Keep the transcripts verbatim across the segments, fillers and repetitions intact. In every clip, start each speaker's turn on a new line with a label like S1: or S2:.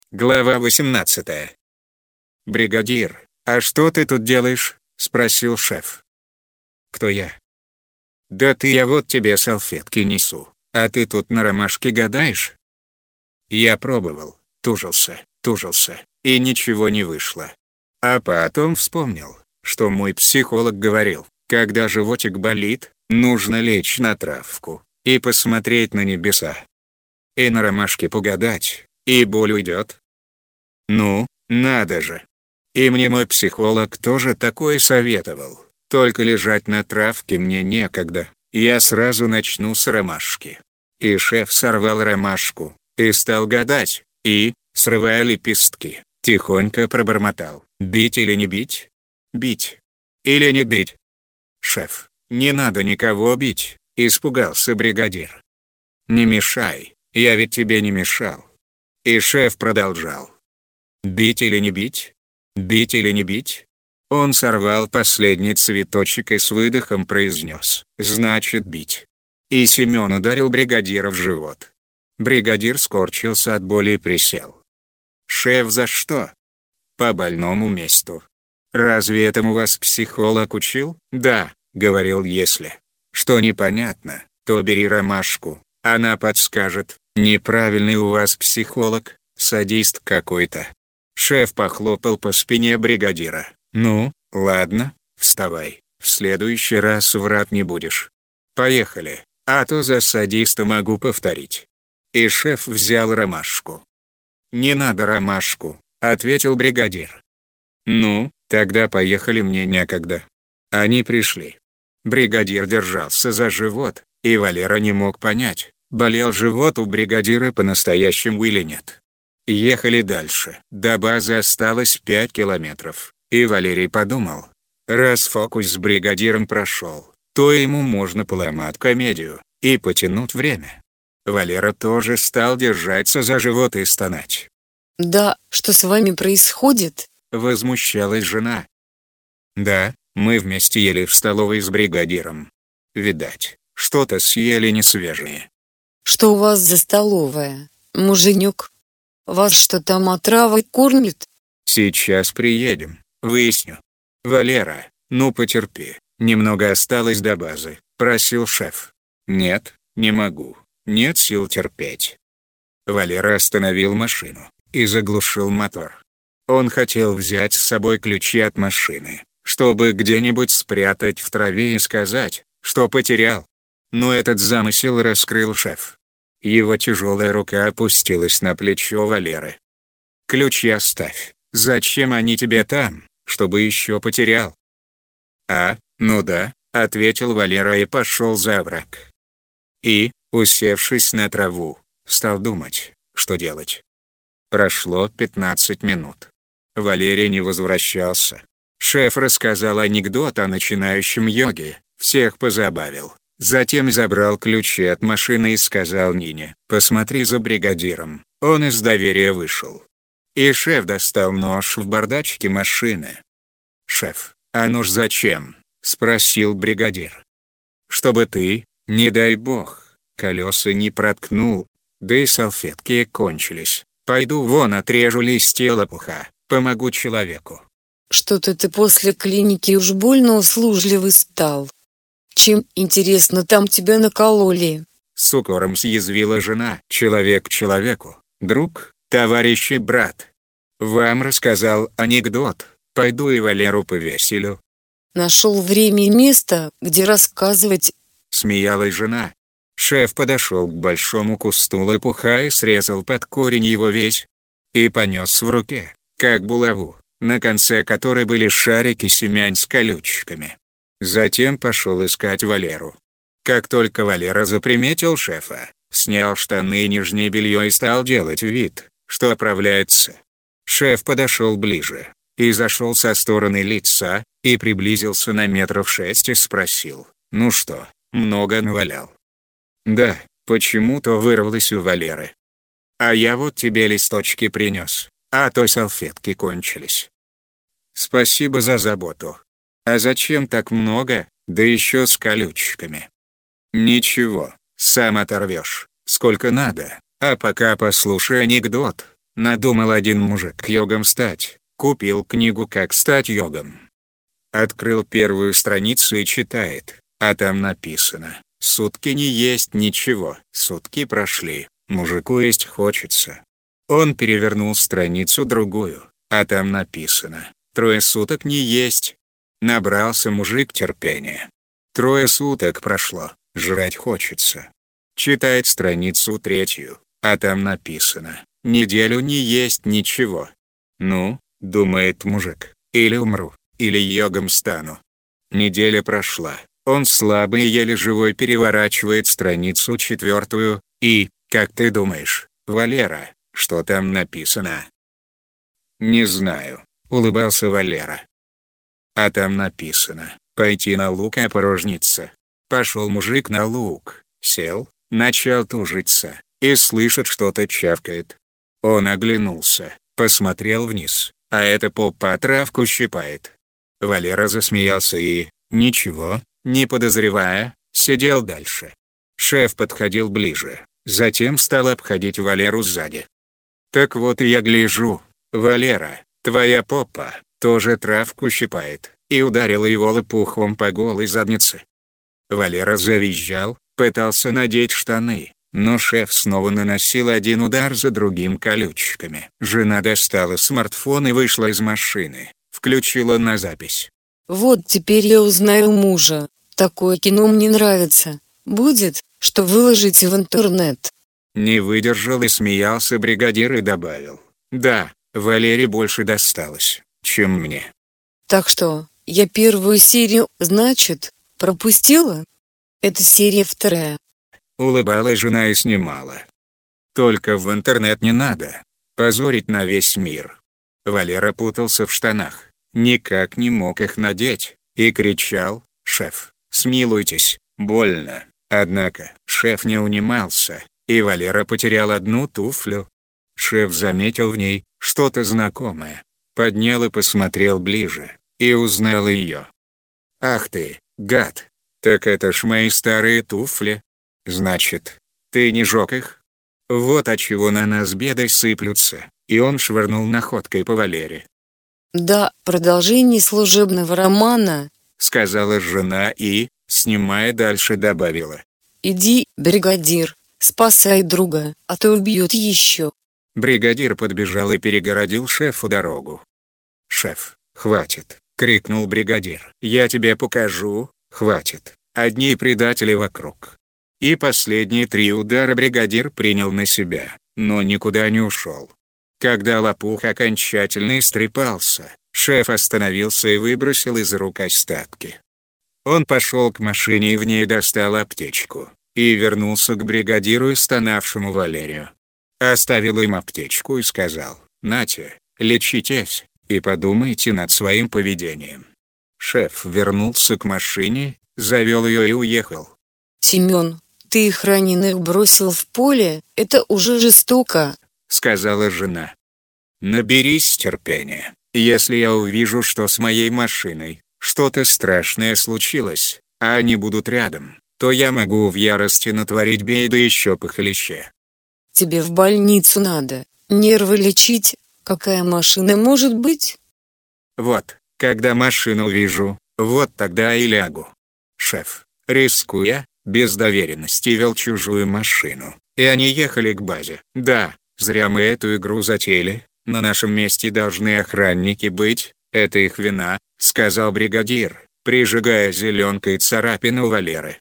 S1: Глава восемнадцатая. «Бригадир, а что ты тут делаешь?» — спросил шеф. «Кто я?» «Да ты, я вот тебе салфетки несу, а ты тут на ромашке гадаешь?» Я пробовал, тужился, тужился, и ничего не вышло. А потом вспомнил, что мой психолог говорил, когда животик болит, нужно лечь на травку и посмотреть на небеса. И на ромашке погадать, и боль уйдет. Ну, надо же. И мне мой психолог тоже такое советовал. Только лежать на травке мне некогда, я сразу начну с ромашки. И шеф сорвал ромашку, и стал гадать, и, срывая лепестки, тихонько пробормотал: «Бить или не бить? Бить. Или не бить?» «Шеф, не надо никого бить», — испугался бригадир. «Не мешай, я ведь тебе не мешал». И шеф продолжал: «Бить или не бить? Бить или не бить?» Он сорвал последний цветочек и с выдохом произнес: «Значит, бить». И Семен ударил бригадира в живот. Бригадир скорчился от боли и присел. «Шеф, за что?» «По больному месту». «Разве этому вас психолог учил?» «Да», — говорил, «если что непонятно, то бери ромашку, она подскажет». «Неправильный у вас психолог, садист какой-то». Шеф похлопал по спине бригадира. «Ну, ладно, вставай, в следующий раз врать не будешь. Поехали, а то за садиста могу повторить». И шеф взял ромашку. «Не надо ромашку», — ответил бригадир. «Ну, тогда поехали, мне некогда». Они пришли. Бригадир держался за живот, и Валера не мог понять, болел живот у бригадира по-настоящему или нет. Ехали дальше. До базы осталось пять километров, и Валерий подумал, раз фокус с бригадиром прошел, то ему можно поломать комедию и потянуть время. Валера тоже стал держаться за живот и стонать.
S2: «Да, что с вами происходит?»
S1: — возмущалась жена. «Да, мы вместе ели в столовой с бригадиром. Видать, что-то съели несвежее».
S2: «Что у вас за столовая, муженек? Вас что, там отравой кормят?»
S1: «Сейчас приедем, выясню». «Валера, ну потерпи, немного осталось до базы», — просил шеф. «Нет, не могу, нет сил терпеть». Валера остановил машину и заглушил мотор. Он хотел взять с собой ключи от машины, чтобы где-нибудь спрятать в траве и сказать, что потерял. Но этот замысел раскрыл шеф. Его тяжелая рука опустилась на плечо Валеры. «Ключи оставь. Зачем они тебе там, чтобы еще потерял?» «А, ну да», — ответил Валера и пошел за овраг. И, усевшись на траву, стал думать, что делать. Прошло пятнадцать минут. Валерий не возвращался. Шеф рассказал анекдот о начинающем йоге, всех позабавил. Затем забрал ключи от машины и сказал Нине: «Посмотри за бригадиром». Он из доверия вышел. И шеф достал нож в бардачке машины. «Шеф, а нож зачем?» — спросил бригадир. «Чтобы ты, не дай бог, колеса не проткнул, да и салфетки кончились. Пойду вон отрежу листья лопуха, помогу человеку».
S2: «Что-то ты после клиники уж больно услужливый стал. Чем, интересно, там тебя накололи?»
S1: С укором съязвила жена. «Человек человеку, друг, товарищ и брат. Вам рассказал анекдот, пойду и Валеру повеселю».
S2: «Нашел время и место, где рассказывать»,
S1: — смеялась жена. Шеф подошел к большому кусту лопуха и срезал под корень его весь. И понес в руке, как булаву, на конце которой были шарики семян с колючками. Затем пошел искать Валеру. Как только Валера заприметил шефа, снял штаны и нижнее белье и стал делать вид, что оправляется. Шеф подошел ближе, и зашел со стороны лица, и приблизился на метров шесть и спросил: «Ну что, много навалял?» «Да», почему-то вырвалось у Валеры. «А я вот тебе листочки принес, а то салфетки кончились». «Спасибо за заботу. А зачем так много, да еще с колючками?» «Ничего, сам оторвешь, сколько надо, а пока послушай анекдот. Надумал один мужик йогом стать, купил книгу «Как стать йогом». Открыл первую страницу и читает, а там написано: «Сутки не есть ничего». Сутки прошли, мужику есть хочется. Он перевернул страницу другую, а там написано: «Трое суток не есть». Набрался мужик терпения. Трое суток прошло, жрать хочется. Читает страницу третью, а там написано: «Неделю не есть ничего». Ну, думает мужик, или умру, или йогом стану. Неделя прошла, он слабый и еле живой переворачивает страницу четвертую, и, как ты думаешь, Валера, что там написано? «Не знаю», — улыбался Валера. А там написано: «Пойти на луг опорожниться». Пошел мужик на луг, сел, начал тужиться, и слышит, что-то чавкает. Он оглянулся, посмотрел вниз, а эта попа травку щипает. Валера засмеялся и, ничего, не подозревая, сидел дальше. Шеф подходил ближе, затем стал обходить Валеру сзади. «Так вот и я гляжу, Валера, твоя попа тоже травку щипает», и ударила его лопухом по голой заднице. Валера завизжал, пытался надеть штаны, но шеф снова наносил один удар за другим колючками. Жена достала смартфон и вышла из машины, включила на запись.
S2: Вот теперь я узнаю мужа. Такое кино мне нравится. Будет, что выложите в интернет.
S1: Не выдержал и смеялся бригадир и добавил: «Да, Валере больше досталось, чем мне».
S2: Так что, я первую серию, значит, пропустила? Это серия вторая.
S1: Улыбалась жена и снимала. «Только в интернет не надо. Позорить на весь мир». Валера путался в штанах, никак не мог их надеть, и кричал: «Шеф, смилуйтесь, больно». Однако, шеф не унимался, и Валера потерял одну туфлю. Шеф заметил в ней что-то знакомое, поднял и посмотрел ближе, и узнал ее. «Ах ты, гад, так это ж мои старые туфли. Значит, ты не жег их? Вот отчего на нас беды сыплются». И он швырнул находкой по Валере.
S2: «Да, продолжение служебного романа»,
S1: — сказала жена и, снимая дальше, добавила:
S2: «Иди, бригадир, спасай друга, а то убьет еще».
S1: Бригадир подбежал и перегородил шефу дорогу. «Шеф, хватит!» — крикнул бригадир. «Я тебе покажу, хватит, одни предатели вокруг». И последние три удара бригадир принял на себя, но никуда не ушел. Когда лопух окончательно истрепался, шеф остановился и выбросил из рук остатки. Он пошел к машине и в ней достал аптечку, и вернулся к бригадиру и стонавшему Валерию. Оставил им аптечку и сказал: «Нате, лечитесь, и подумайте над своим поведением». Шеф вернулся к машине, завел ее и уехал.
S2: «Семен, ты их раненых бросил в поле? Это уже жестоко»,
S1: — сказала жена. «Наберись терпения. Если я увижу, что с моей машиной что-то страшное случилось, а они будут рядом, то я могу в ярости натворить беды еще похлеще».
S2: «Тебе в больницу надо. Нервы лечить. Какая машина может быть?»
S1: «Вот, когда машину увижу, вот тогда и лягу». Шеф, рискуя, без доверенности вел чужую машину, и они ехали к базе. «Да, зря мы эту игру затеяли, на нашем месте должны охранники быть, это их вина», — сказал бригадир, прижигая зеленкой царапину Валеры.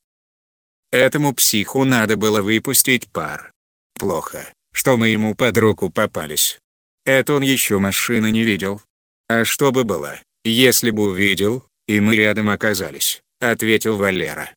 S1: «Этому психу надо было выпустить пар. Плохо, что мы ему под руку попались. Это он еще машины не видел. А что бы было, если бы увидел, и мы рядом оказались», — ответил Валера.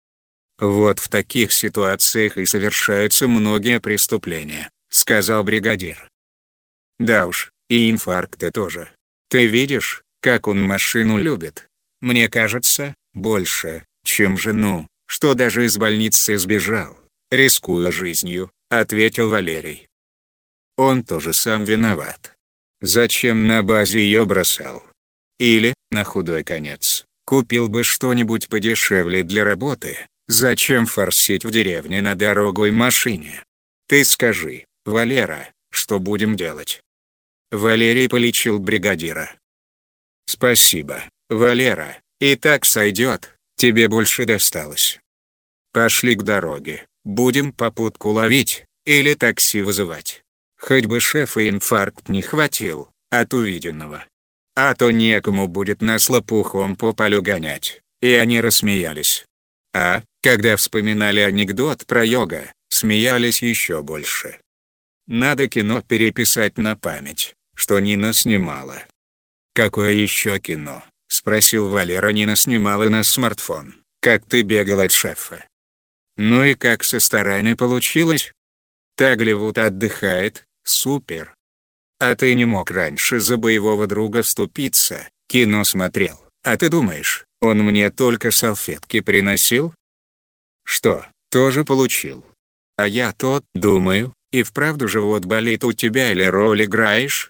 S1: «Вот в таких ситуациях и совершаются многие преступления», — сказал бригадир. «Да уж, и инфаркты тоже. Ты видишь, как он машину любит? Мне кажется, больше, чем жену, что даже из больницы сбежал, рискуя жизнью», — ответил Валерий. «Он тоже сам виноват. Зачем на базе ее бросал? Или, на худой конец, купил бы что-нибудь подешевле для работы. Зачем форсить в деревне на дорогой машине? Ты скажи, Валера, что будем делать?» Валерий полечил бригадира. «Спасибо, Валера, и так сойдет, тебе больше досталось. Пошли к дороге, будем попутку ловить, или такси вызывать. Хоть бы шефа инфаркт не хватил от увиденного. А то некому будет нас лопухом по полю гонять». И они рассмеялись. А, когда вспоминали анекдот про йога, смеялись еще больше. Надо кино переписать на память, что Нина снимала. «Какое еще кино?» — спросил Валера. «Нина снимала на смартфон, как ты бегал от шефа». «Ну и как со стороны получилось?» «Таглевуд отдыхает, супер. А ты не мог раньше за боевого друга вступиться, кино смотрел, а ты думаешь, он мне только салфетки приносил?» «Что, тоже получил?» «А я тот, думаю, и вправду живот болит у тебя или роль играешь?»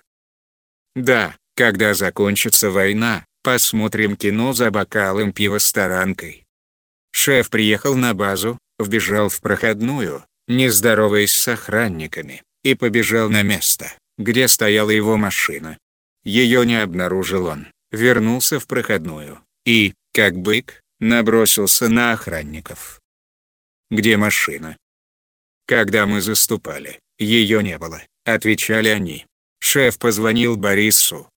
S1: «Да, когда закончится война, посмотрим кино за бокалом пива с таранкой». Шеф приехал на базу, вбежал в проходную, не здороваясь с охранниками, и побежал на место, где стояла его машина. Ее не обнаружил он, вернулся в проходную и, как бык, набросился на охранников. «Где машина?» «Когда мы заступали, ее не было», — отвечали они. Шеф позвонил Борису.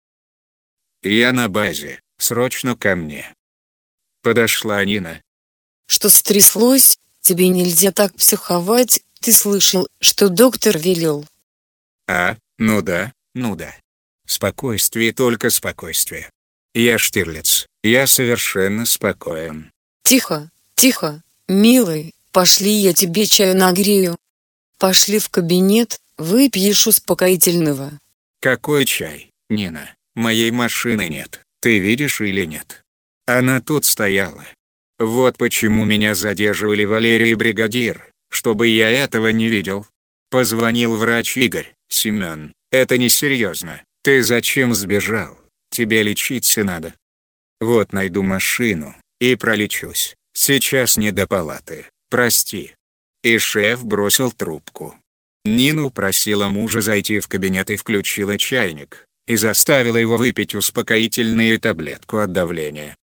S1: «Я на базе, срочно ко мне». Подошла Нина.
S2: «Что стряслось? Тебе нельзя так психовать, ты слышал, что доктор велел?»
S1: «А, ну да, ну да. Спокойствие, только спокойствие. Я Штирлиц, я совершенно спокоен».
S2: «Тихо, тихо, милый, пошли, я тебе чаю нагрею. Пошли в кабинет, выпьешь успокоительного».
S1: «Какой чай, Нина? Моей машины нет, ты видишь или нет? Она тут стояла. Вот почему меня задерживали Валерий и бригадир, чтобы я этого не видел. Позвонил врач Игорь. Семен, это несерьезно. Ты зачем сбежал? Тебе лечиться надо». «Вот найду машину и пролечусь. Сейчас не до палаты, прости». И шеф бросил трубку. Нина упросила мужа зайти в кабинет и включила чайник, и заставила его выпить успокоительную таблетку от давления.